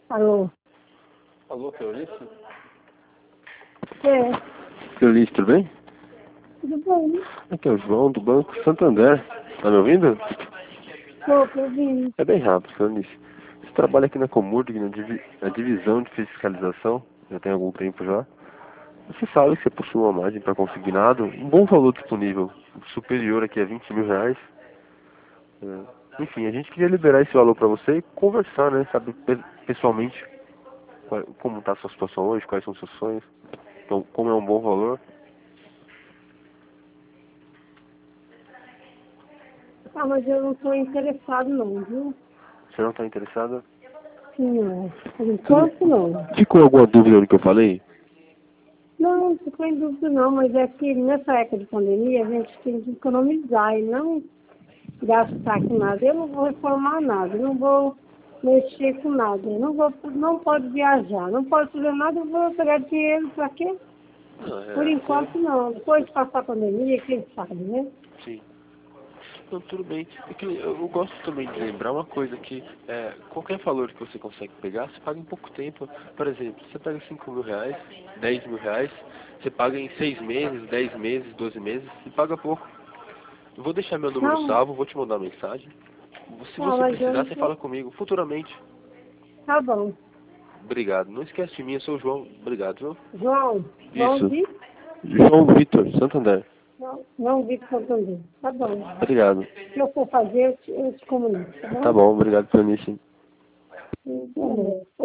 Alô? Alô, Cleonice? Cleonice, tudo bem? Tudo bem? Aqui é o João, do Banco Santander. Tá me ouvindo? Tô ouvindo. É bem rápido, Cleonice. Você trabalha aqui na Comurg, na divisão de fiscalização, já tem algum tempo já. Você sabe que você possui uma margem para consignado, um bom valor disponível, superior aqui a R$ 20.000. Enfim, a gente queria liberar esse valor para você e conversar, né? Saber pessoalmente como está a sua situação hoje, quais são os seus sonhos, então, como é um bom valor. Ah, mas eu não estou interessado não, viu? Você não está interessada? Sim, não. Por enquanto não. Ficou alguma dúvida no que eu falei? Não, não ficou em dúvida não, mas é que nessa época de pandemia a gente tem que economizar e não gastar com nada. Eu não vou reformar nada, eu não vou mexer com nada, eu não pode viajar, não pode fazer nada, eu vou pegar dinheiro para quê? Não, Por enquanto não. Depois de passar a pandemia, quem sabe, né? sim. Não, tudo bem. É que eu gosto também de lembrar uma coisa que qualquer valor que você consegue pegar, você paga em pouco tempo. Por exemplo, você pega R$ 5.000, R$ 10.000, você paga em 6 meses, 10 meses, 12 meses e paga pouco. Eu vou deixar meu número Não, salvo, vou te mandar uma mensagem. Se não, você mas eu precisar, não você vou. fala comigo futuramente. Tá bom. Obrigado. Não esquece de mim, eu sou o João. Obrigado, viu? João Isso. Vitor? João Vitor, Santander. João Vitor também. Tá bom. Obrigado. Se eu for fazer, eu te comunico, tá Tá bom? bom, obrigado pelo início. Tá bom.